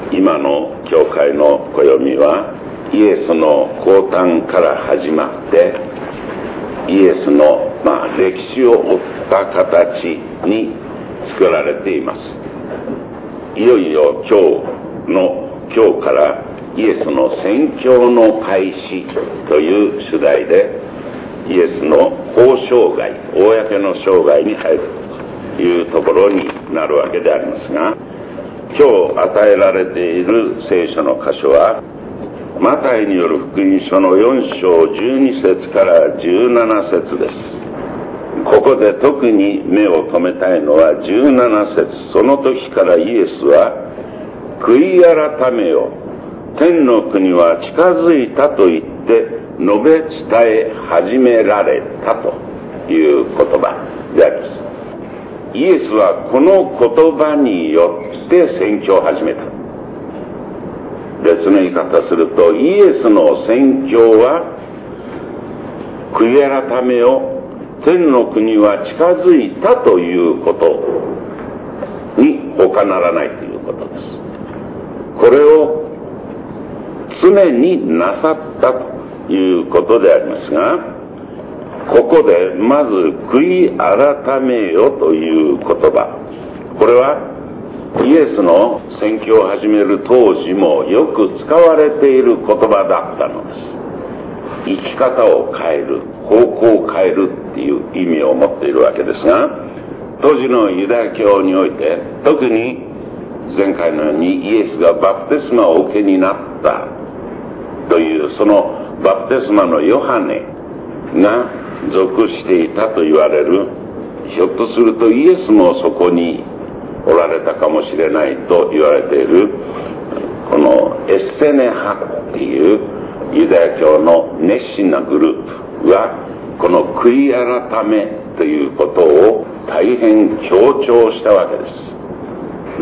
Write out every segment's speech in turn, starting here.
今の教会の暦はイエスの降誕から始まってイエスの、歴史を追った形に作られています。いよいよ今日からイエスの宣教の開始という主題でイエスの公生涯、公の生涯に入るというところになるわけでありますが、今日与えられている聖書の箇所はマタイによる福音書の4章12節から17節です。ここで特に目を留めたいのは17節。その時からイエスは悔い改めよ、天の国は近づいたと言って述べ伝え始められたという言葉であります。イエスはこの言葉によって宣教を始めた。別の言い方すると、イエスの宣教は悔い改めよ、天の国は近づいたということに他ならないということです。これを常になさったということでありますが、ここでまず悔い改めよという言葉、これはイエスの宣教を始める当時もよく使われている言葉だったのです。生き方を変える、方向を変えるっていう意味を持っているわけですが、当時のユダヤ教において特に前回のようにイエスがバプテスマをお受けになったというそのバプテスマのヨハネが属していたと言われる、ひょっとするとイエスもそこにおられたかもしれないと言われているこのエッセネ派っていうユダヤ教の熱心なグループはこの悔い改めということを大変強調したわけです。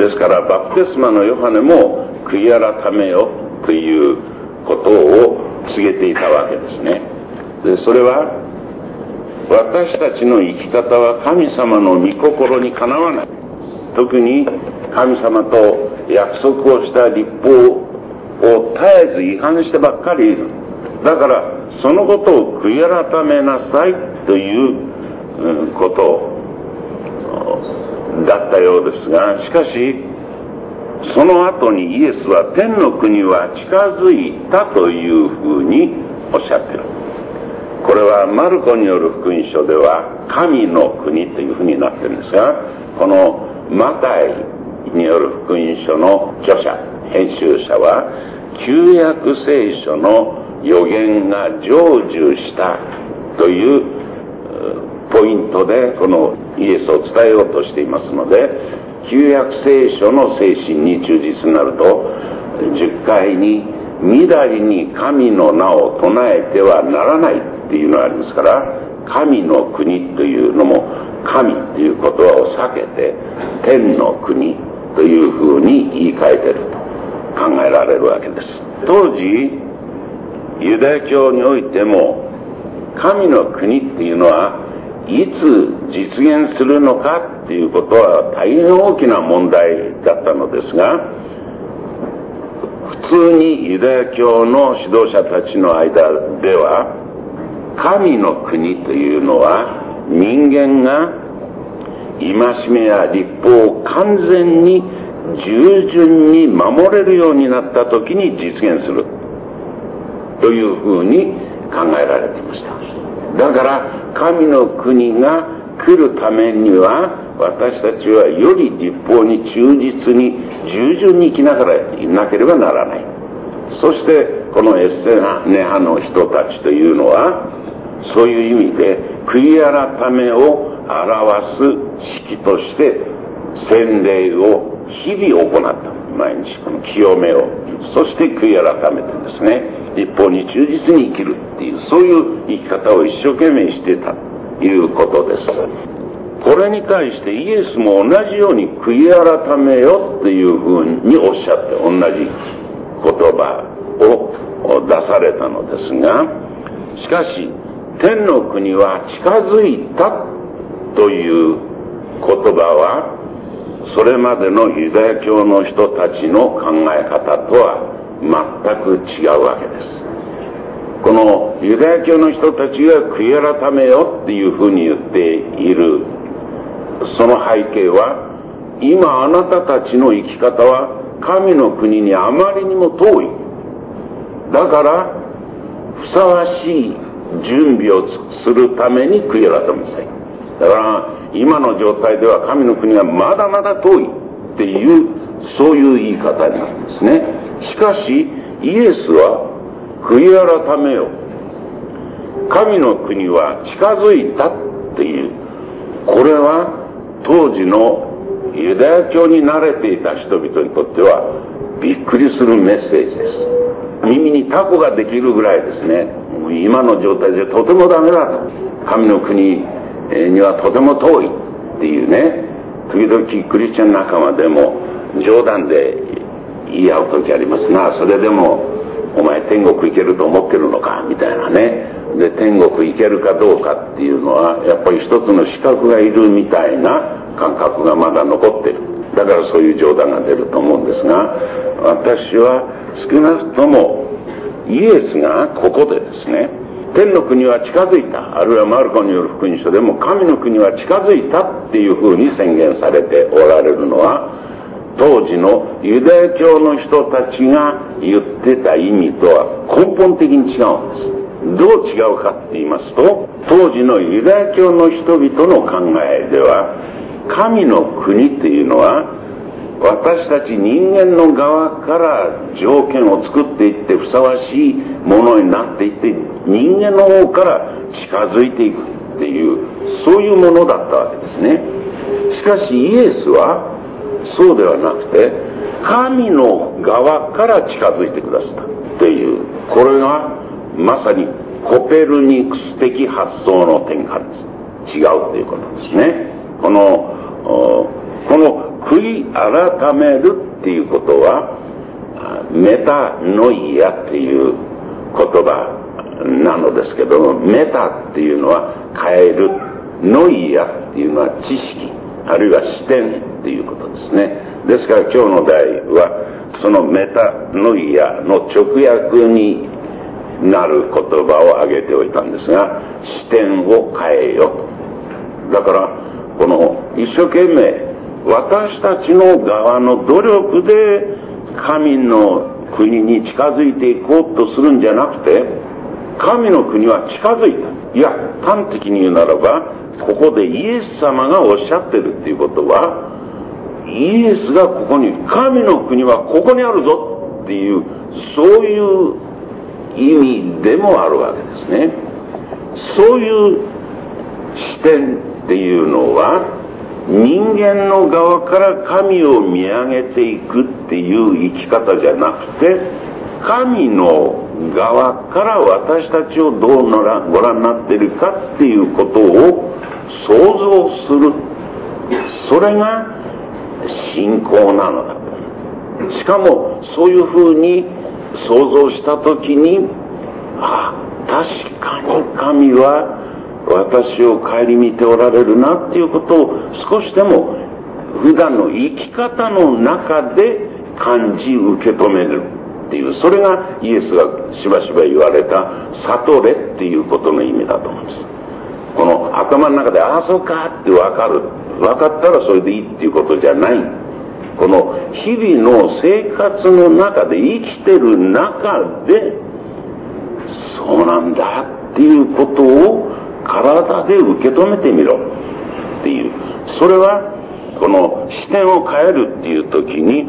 ですからバプテスマのヨハネも悔い改めよということを告げていたわけですね。でそれは私たちの生き方は神様の御心にかなわない。特に神様と約束をした律法を絶えず違反してばっかりいる。だからそのことを悔い改めなさいということだったようですが、しかしその後にイエスは天の国は近づいたというふうにおっしゃっている。これはマルコによる福音書では神の国というふうになっているんですが、このマタイによる福音書の著者、編集者は旧約聖書の予言が成就したというポイントでこのイエスを伝えようとしていますので、旧約聖書の精神に忠実になると10回にみだりに神の名を唱えてはならないっていうのがありますから、神の国というのも神という言葉を避けて天の国というふうに言い換えていると考えられるわけです。当時ユダヤ教においても神の国っていうのはいつ実現するのかっていうことは大変大きな問題だったのですが、普通にユダヤ教の指導者たちの間では神の国というのは人間が戒めや律法を完全に従順に守れるようになった時に実現するというふうに考えられていました。だから神の国が来るためには私たちはより律法に忠実に従順に生きながらいなければならない。そしてこのエッセネ派の人たちというのはそういう意味で悔い改めを表す式として洗礼を日々行った。毎日この清めを、そして悔い改めてですね、律法に忠実に生きるっていう、そういう生き方を一生懸命していたということです。これに対してイエスも同じように悔い改めよっていうふうにおっしゃって同じ言葉を出されたのですが、しかし天の国は近づいたという言葉はそれまでのユダヤ教の人たちの考え方とは全く違うわけです。このユダヤ教の人たちが悔い改めよっていうふうに言っているその背景は、今あなたたちの生き方は神の国にあまりにも遠い。だからふさわしい準備をするために悔い改めなさい。だから今の状態では神の国はまだまだ遠いっていうそういう言い方になるんですね。しかしイエスは悔い改めよ、神の国は近づいたっていう、これは当時のユダヤ教に慣れていた人々にとってはびっくりするメッセージです。耳にタコができるぐらいですね。今の状態でとてもダメだと、神の国にはとても遠いっていうね、時々クリスチャン仲間でも冗談で言い合う時ありますな。それでもお前天国行けると思ってるのかみたいなね。で天国行けるかどうかっていうのはやっぱり一つの資格がいるみたいな感覚がまだ残ってる。だからそういう冗談が出ると思うんですが、私は少なくともイエスがここでですね、天の国は近づいた、あるいはマルコによる福音書でも神の国は近づいたっていうふうに宣言されておられるのは、当時のユダヤ教の人たちが言ってた意味とは根本的に違うんです。どう違うかって言いますと、当時のユダヤ教の人々の考えでは、神の国っていうのは私たち人間の側から条件を作っていってふさわしいものになっていって、人間の方から近づいていくっていうそういうものだったわけですね。しかしイエスはそうではなくて、神の側から近づいてくださったっていう、これがまさにコペルニクス的発想の転換です。違うということですね。この悔い改めるっていうことはメタノイアっていう言葉なのですけども、メタっていうのは変える、ノイアっていうのは知識あるいは視点っていうことですね。ですから今日の題はそのメタノイアの直訳になる言葉を挙げておいたんですが、視点を変えよと。だからこの一生懸命私たちの側の努力で神の国に近づいていこうとするんじゃなくて、神の国は近づいた。いや、端的に言うならば、ここでイエス様がおっしゃってるっていうことは、イエスがここに、神の国はここにあるぞっていう、そういう意味でもあるわけですね。そういう視点っていうのは、人間の側から神を見上げていくっていう生き方じゃなくて、神の側から私たちをどうご覧になっているかっていうことを想像する。それが信仰なのだと。しかもそういうふうに想像したときに、確かに神は私を顧みておられるなっていうことを少しでも普段の生き方の中で感じ受け止めるっていう、それがイエスがしばしば言われた悟れっていうことの意味だと思うんです。この頭の中でそうかって分かったらそれでいいっていうことじゃない。この日々の生活の中で生きてる中でそうなんだっていうことを体で受け止めてみろっていう、それはこの視点を変えるっていう時に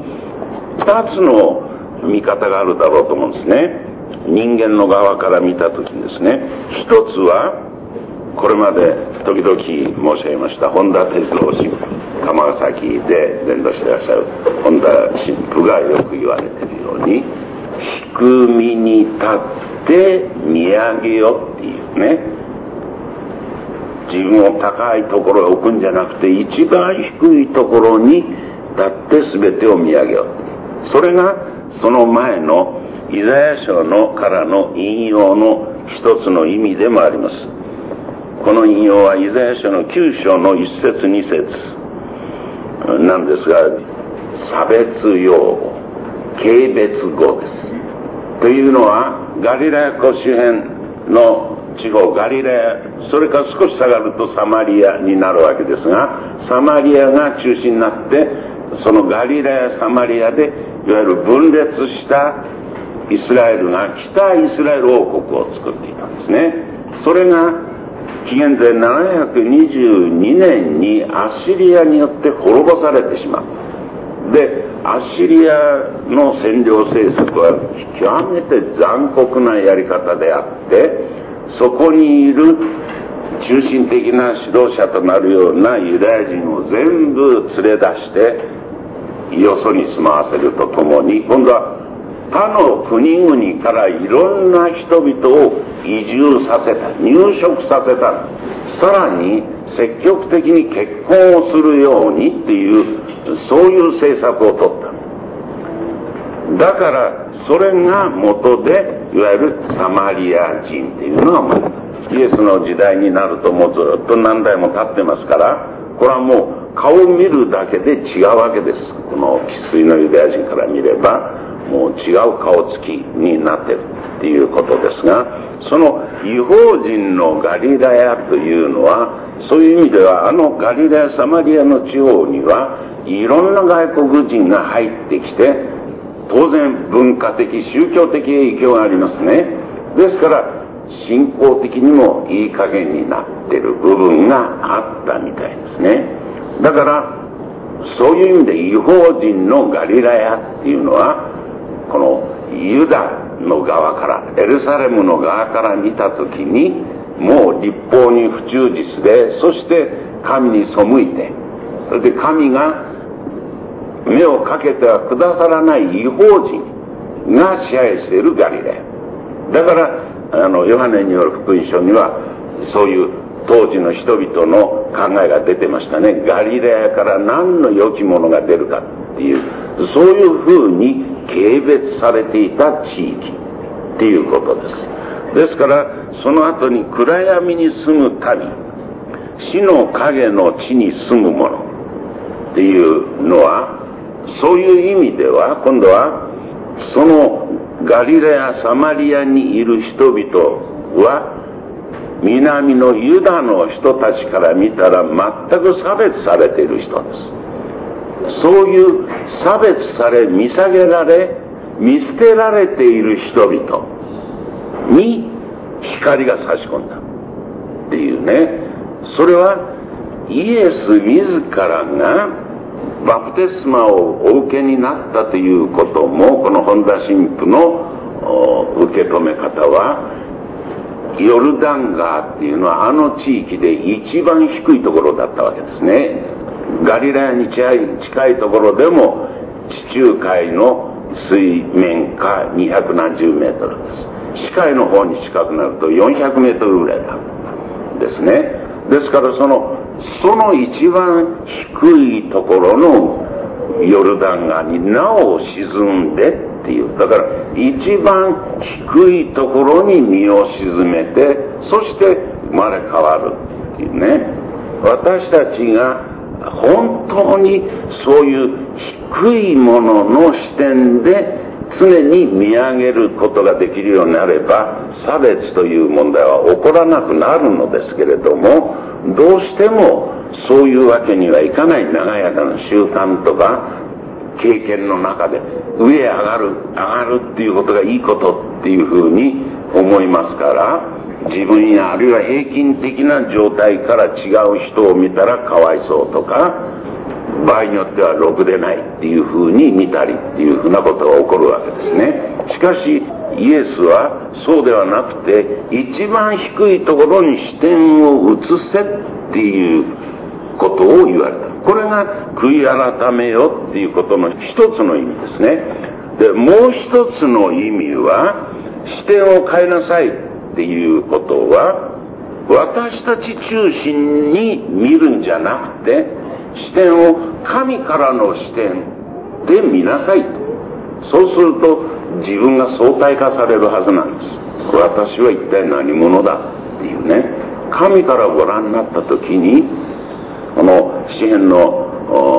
2つの見方があるだろうと思うんですね。人間の側から見た時にですね、一つはこれまで時々申し上げました本田哲郎神父、釜崎で伝道していらっしゃる本田神父がよく言われているように、低みに立って見上げよっていうね、自分を高いところへ置くんじゃなくて一番低いところに立って全てを見上げよう。それがその前のイザヤ書のからの引用の一つの意味でもあります。この引用はイザヤ書の9章の1節2節なんですが、差別用語、軽蔑語です。というのは、ガリラヤ湖周辺の地方、ガリラヤ、それから少し下がるとサマリアになるわけですが、サマリアが中心になって、そのガリラヤ、サマリアで、いわゆる分裂したイスラエルが北イスラエル王国を作っていたんですね。それが紀元前722年にアッシリアによって滅ぼされてしまった。で、アッシリアの占領政策は極めて残酷なやり方であって、そこにいる中心的な指導者となるようなユダヤ人を全部連れ出してよそに住まわせるとともに、今度は他の国々からいろんな人々を移住させた、入植させた。さらに積極的に結婚をするようにっていう、そういう政策を取った。だからそれが元で、いわゆるサマリア人っていうのが生まれた。イエスの時代になるともうずっと何代も経ってますから、これはもう顔を見るだけで違うわけです。この生粋のユダヤ人から見ればもう違う顔つきになってるっていうことですが、その異邦人のガリラヤというのは、そういう意味ではガリラヤサマリアの地方にはいろんな外国人が入ってきて、当然文化的宗教的影響がありますね。ですから信仰的にもいい加減になってる部分があったみたいですね。だからそういう意味で異邦人のガリラヤっていうのは、このユダの側から、エルサレムの側から見たときに、もう立法に不忠実で、そして神に背いて、それで神が目をかけてはくださらない異邦人が支配しているガリラヤ。だからヨハネによる福音書にはそういう当時の人々の考えが出てましたね。ガリラヤから何の良きものが出るかっていう、そういうふうに軽蔑されていた地域っていうことです。ですからその後に暗闇に住む民、死の影の地に住む者っていうのは、そういう意味では今度はそのガリラヤサマリアにいる人々は南のユダの人たちから見たら全く差別されている人です。そういう差別され、見下げられ、見捨てられている人々に光が差し込んだっていうね。それはイエス自らがバプテスマをお受けになったということも、この本田神父の受け止め方は、ヨルダン川っていうのは地域で一番低いところだったわけですね。ガリラヤに近いところでも地中海の水面下200何十メートルです。死海の方に近くなると400メートルぐらいなんですね。ですからその一番低いところのヨルダン川になお沈んでっていう、だから一番低いところに身を沈めて、そして生まれ変わるっていうね。私たちが本当にそういう低いものの視点で常に見上げることができるようになれば、差別という問題は起こらなくなるのですけれども、どうしてもそういうわけにはいかない長やかな習慣とか経験の中で、上へ上がるっていうことがいいことっていうふうに思いますから、自分やあるいは平均的な状態から違う人を見たらかわいそうとか、場合によってはろくでないっていうふうに見たりっていうふうなことが起こるわけですね。しかしイエスはそうではなくて、一番低いところに視点を移せっていうことを言われた。これが悔い改めよっていうことの一つの意味ですね。で、もう一つの意味は、視点を変えなさいっていうことは、私たち中心に見るんじゃなくて、視点を神からの視点で見なさいと。そうすると自分が相対化されるはずなんです。私は一体何者だっていうね。神からご覧になった時に、この詩編の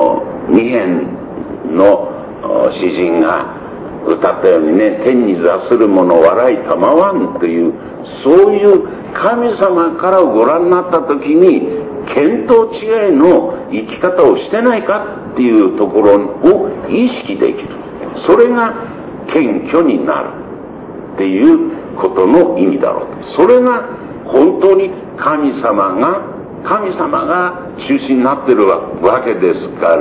二編の詩人が歌ったようにね、天に座する者笑いたまわんという、そういう神様からご覧になった時に見当違いの生き方をしてないかっていうところを意識できる。それが謙虚になるっていうことの意味だろうと。それが本当に神様が中心になってるわけですから、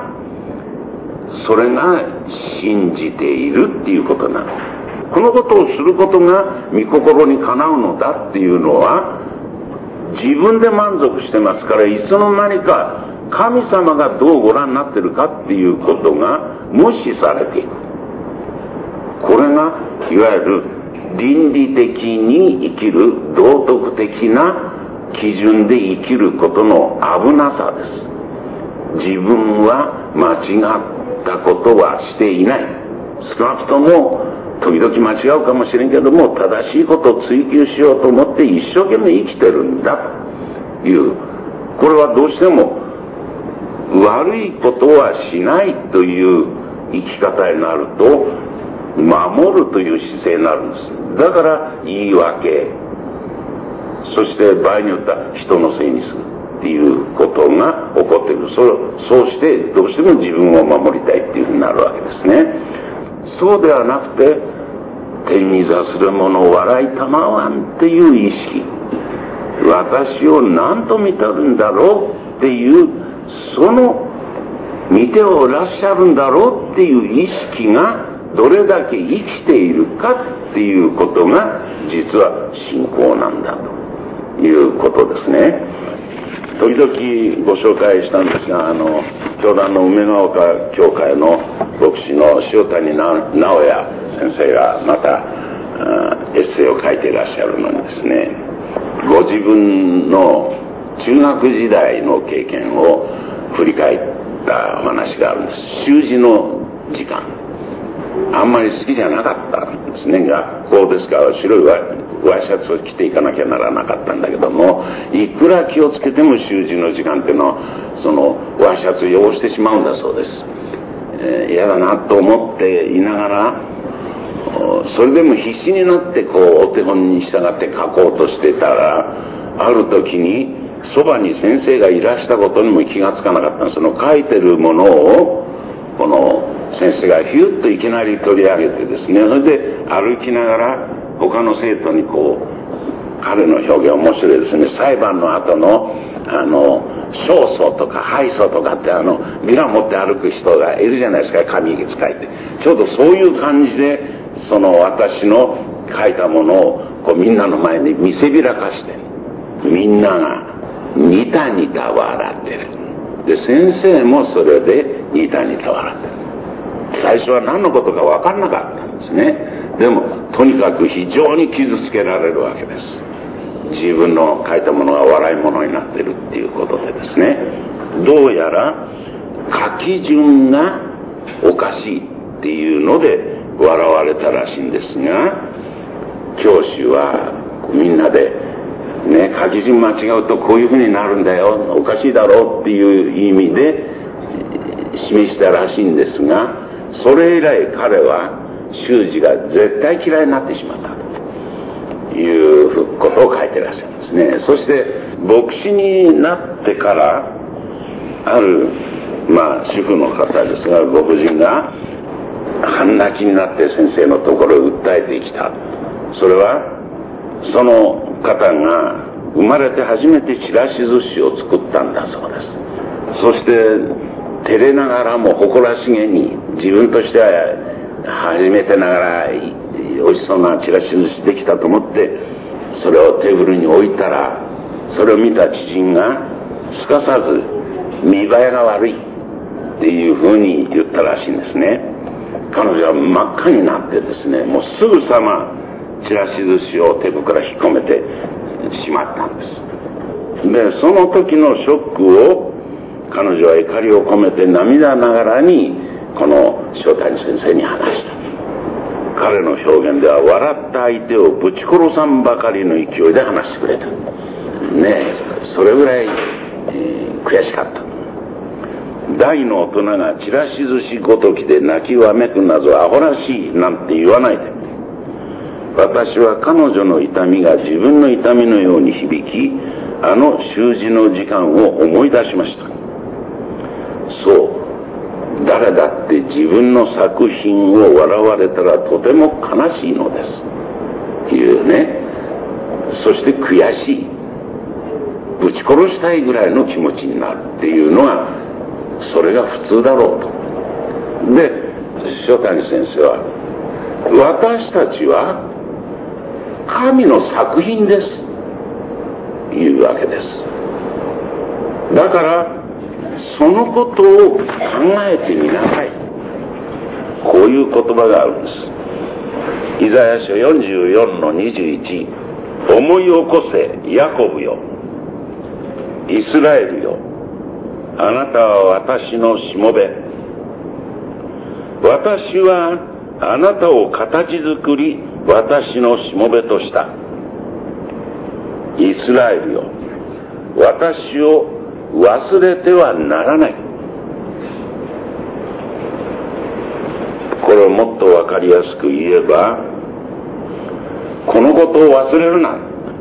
それが信じているっていうことなの。このことをすることが御心にかなうのだっていうのは、自分で満足してますから、いつの間にか神様がどうご覧になってるかっていうことが無視されていく。これがいわゆる倫理的に生きる道徳的な基準で生きることの危なさです。自分は間違ったことはしていない。少なくとも時々間違うかもしれんけども、正しいことを追求しようと思って一生懸命生きてるんだという、これはどうしても悪いことはしないという生き方になると、守るという姿勢になるんです。だから言い訳、そして場合によっては人のせいにするっていうことが起こっている。そうしてどうしても自分を守りたいっていうふうになるわけですね。そうではなくて、天に座する者を笑いたまわんっていう意識、私を何と見てるんだろうっていう、その見ておらっしゃるんだろうっていう意識がどれだけ生きているかっていうことが実は信仰なんだということですね。時々ご紹介したんですが、教団の梅ヶ丘教会の牧師の塩谷直也先生がまたエッセイを書いていらっしゃるのにですね、ご自分の中学時代の経験を振り返ったお話があるんです。習字の時間、あんまり好きじゃなかったんですね。学校ですから白いワイシャツを着ていかなきゃならなかったんだけども、いくら気をつけても習字の時間っていうのはそのワイシャツを汚してしまうんだそうです。嫌だなと思っていながら、それでも必死になってお手本に従って書こうとしてたら、ある時にそばに先生がいらしたことにも気がつかなかったんです。その書いてるものをこの先生がヒュッといきなり取り上げてですね、それで歩きながら他の生徒に彼の表現面白いですね。裁判の後の勝訴とか敗訴とかってビラ持って歩く人がいるじゃないですか、紙に使いて。ちょうどそういう感じでその私の書いたものをみんなの前に見せびらかして、みんながニタニタ笑ってる。で先生もそれでニタニタ笑ってる。最初は何のことか分かんなかったんですね。でもとにかく非常に傷つけられるわけです。自分の書いたものが笑い物になってるっていうことでですね、どうやら書き順がおかしいっていうので笑われたらしいんですが、教師はみんなでね、書き順間違うとこういうふうになるんだよ、おかしいだろうっていう意味で示したらしいんですが、それ以来彼は習字が絶対嫌いになってしまったということを書いてらっしゃるんですね。そして牧師になってからある主婦の方ですが、ご婦人が半泣きになって先生のところへ訴えてきた。それはその方が生まれて初めてちらし寿司を作ったんだそうです。そして照れながらも誇らしげに、自分としては初めてながら美味しそうなちらし寿司できたと思ってそれをテーブルに置いたら、それを見た知人がすかさず見栄えが悪いっていうふうに言ったらしいんですね。彼女は真っ赤になってですね、もうすぐさまちらし寿司をテーブルから引っ込めてしまったんです。でその時のショックを彼女は怒りを込めて涙ながらにこの塩谷先生に話した。彼の表現では笑った相手をぶち殺さんばかりの勢いで話してくれたね。それぐらい、悔しかった。 大の大人がちらし寿司ごときで泣きわめくなぞアホらしいなんて言わないで。私は彼女の痛みが自分の痛みのように響き、あの習字の時間を思い出しました。そう、誰だって自分の作品を笑われたらとても悲しいのです。いうね。そして悔しい。ぶち殺したいぐらいの気持ちになるっていうのが、それが普通だろうと。で、塩谷先生は、私たちは神の作品です。いうわけです。だから、そのことを考えてみなさい。こういう言葉があるんです。イザヤ書44の21。思い起こせ、ヤコブよ。イスラエルよ。あなたは私のしもべ。私はあなたを形作り、私のしもべとした。イスラエルよ。私を忘れてはならない。これをもっとわかりやすく言えば、このことを忘れるな。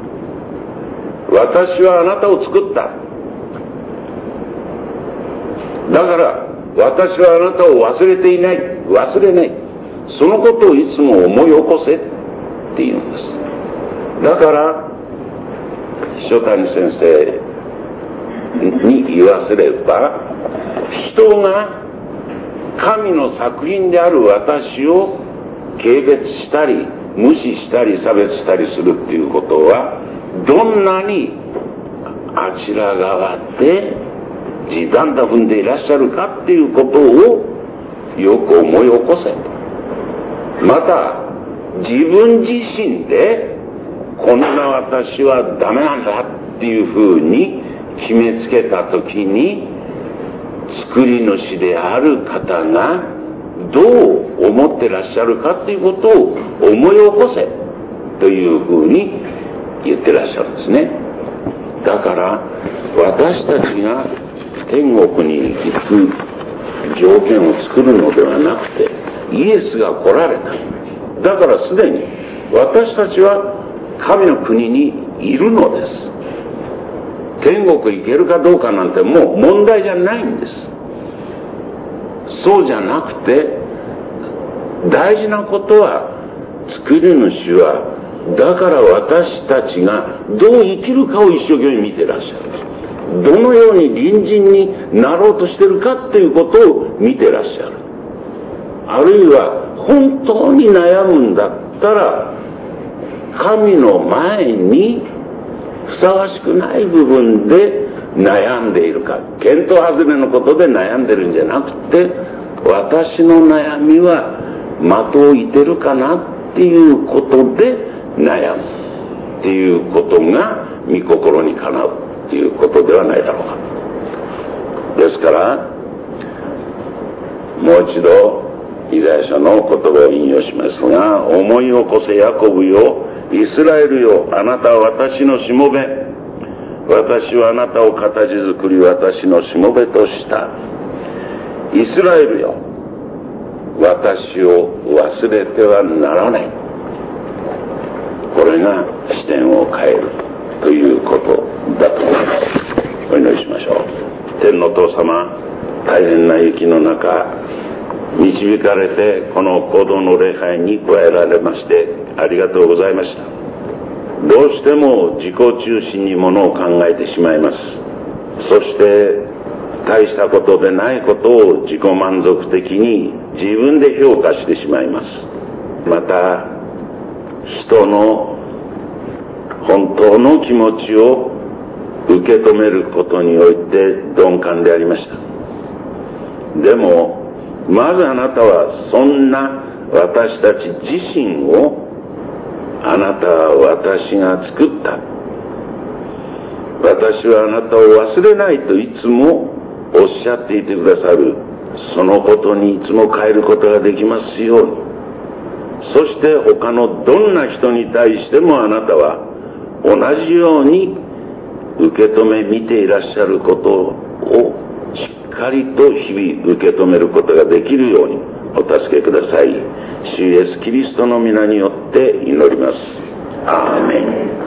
私はあなたを作った。だから私はあなたを忘れていない。忘れない。そのことをいつも思い起こせって言うんです。だから塩谷先生に言わせれば、人が神の作品である私を軽蔑したり無視したり差別したりするっていうことは、どんなにあちら側で地団打踏んでいらっしゃるかっていうことをよく思い起こせ。また自分自身でこんな私はダメなんだっていうふうに決めつけたときに、作り主である方がどう思ってらっしゃるかっていうことを思い起こせというふうに言ってらっしゃるんですね。だから私たちが天国に行く条件を作るのではなくて、イエスが来られた。だからすでに私たちは神の国にいるのです。天国行けるかどうかなんてもう問題じゃないんです。そうじゃなくて、大事なことは、作り主はだから私たちがどう生きるかを一生懸命見てらっしゃる。どのように隣人になろうとしてるかっていうことを見てらっしゃる。あるいは本当に悩むんだったら、神の前にふさわしくない部分で悩んでいるか、見当外れのことで悩んでるんじゃなくて、私の悩みは的を射てるかなっていうことで悩むっていうことが御心にかなうっていうことではないだろうか。ですからもう一度イザヤ書の言葉を引用しますが、思い起こせヤコブよ、イスラエルよ、あなたは私のしもべ。私はあなたを形作り、私のしもべとした。イスラエルよ、私を忘れてはならない。これが視点を変えるということだと思います。お祈りしましょう。天の父様、大変な雪の中導かれてこの講道の礼拝に加えられましてありがとうございました。どうしても自己中心にものを考えてしまいます。そして大したことでないことを自己満足的に自分で評価してしまいます。また人の本当の気持ちを受け止めることにおいて鈍感でありました。でもまずあなたはそんな私たち自身を、あなたは私が作った。私はあなたを忘れないといつもおっしゃっていてくださる。そのことにいつも変えることができますように。そして他のどんな人に対してもあなたは同じように受け止め見ていらっしゃることをしっかりと日々受け止めることができるようにお助けください。主イエスキリストの皆によって祈ります。アーメン。